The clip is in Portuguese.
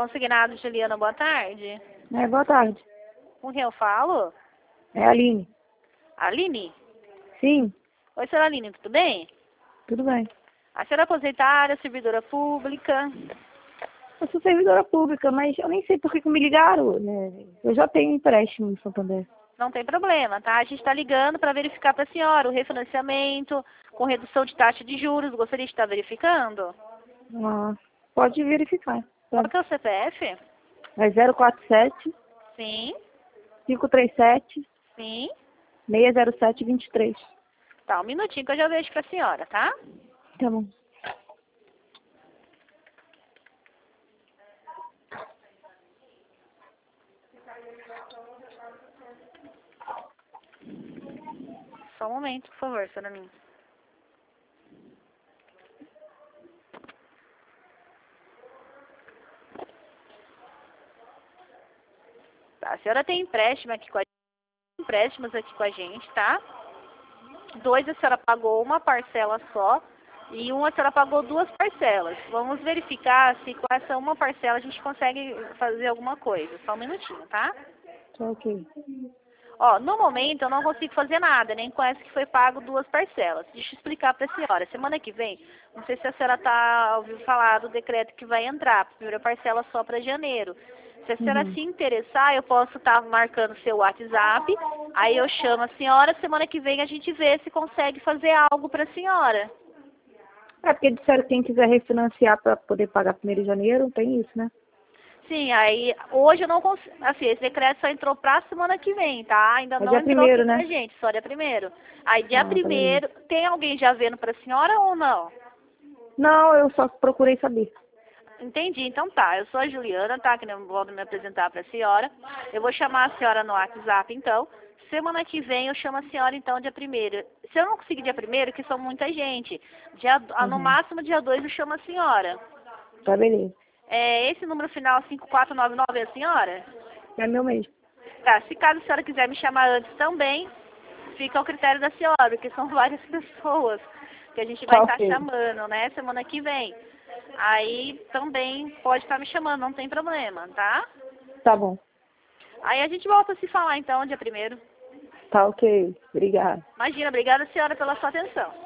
Consignado, Juliana, boa tarde. Boa tarde. Com quem eu falo? É a Aline. Aline? Sim, Oi, senhora Aline, tudo bem? tudo bem. A senhora é aposentada, servidora pública. Eu sou servidora pública, mas eu nem sei por que me ligaram, né? Eu já tenho empréstimo em Santander. Não tem problema, tá? A gente está ligando para verificar para a senhora o refinanciamento com redução de taxa de juros. Gostaria de estar verificando? Ah, pode verificar. Qual que é o CPF? É 047 Sim, 537 sim. 60723. Tá, um minutinho que eu já vejo para a senhora, tá? Tá bom. Só um momento, por favor, senhora Aline. Tá, a senhora tem empréstimo aqui com a empréstimos aqui com a gente, tá? 2 a senhora pagou uma parcela só e a senhora pagou 2 parcelas. Vamos verificar se com essa uma parcela a gente consegue fazer alguma coisa. Só um minutinho, tá? Tá ok. Ó, no momento eu não consigo fazer nada, nem com essa que foi pago 2 parcelas. Deixa eu explicar para a senhora. Semana que vem, não sei se a senhora ouviu falar do decreto que vai entrar, primeira parcela só para janeiro. Se a senhora se interessar, eu posso estar marcando seu WhatsApp, aí eu chamo a senhora, semana que vem a gente vê se consegue fazer algo para a senhora. É porque disseram que quem quiser refinanciar para poder pagar 1º de janeiro, tem isso, né? Sim, aí hoje eu não consigo, assim, esse decreto só entrou pra semana que vem, tá? Ainda É não dia entrou aqui 1º, pra né? gente, só dia 1º. Aí dia Ah, tá beleza. 1º, tem alguém já vendo pra senhora ou não? Não, eu só procurei saber. Entendi, então tá. Eu sou a Juliana, tá? Que não vou me apresentar pra senhora. Eu vou chamar a senhora no WhatsApp, então. Semana que vem eu chamo a senhora, então, dia 1º. Se eu não conseguir dia 1º, que são muita gente, no máximo dia 2 eu chamo a senhora. Tá beleza. É, esse número final 5499 é a senhora? É meu mesmo. Tá, se caso a senhora quiser me chamar antes também, fica ao critério da senhora, porque são várias pessoas que a gente vai Tá estar ok. chamando, né, semana que vem. Aí também pode estar me chamando, não tem problema, tá? Tá bom. Aí a gente volta a se falar então, dia 1º. Tá ok. Obrigada. Imagina, obrigada senhora pela sua atenção.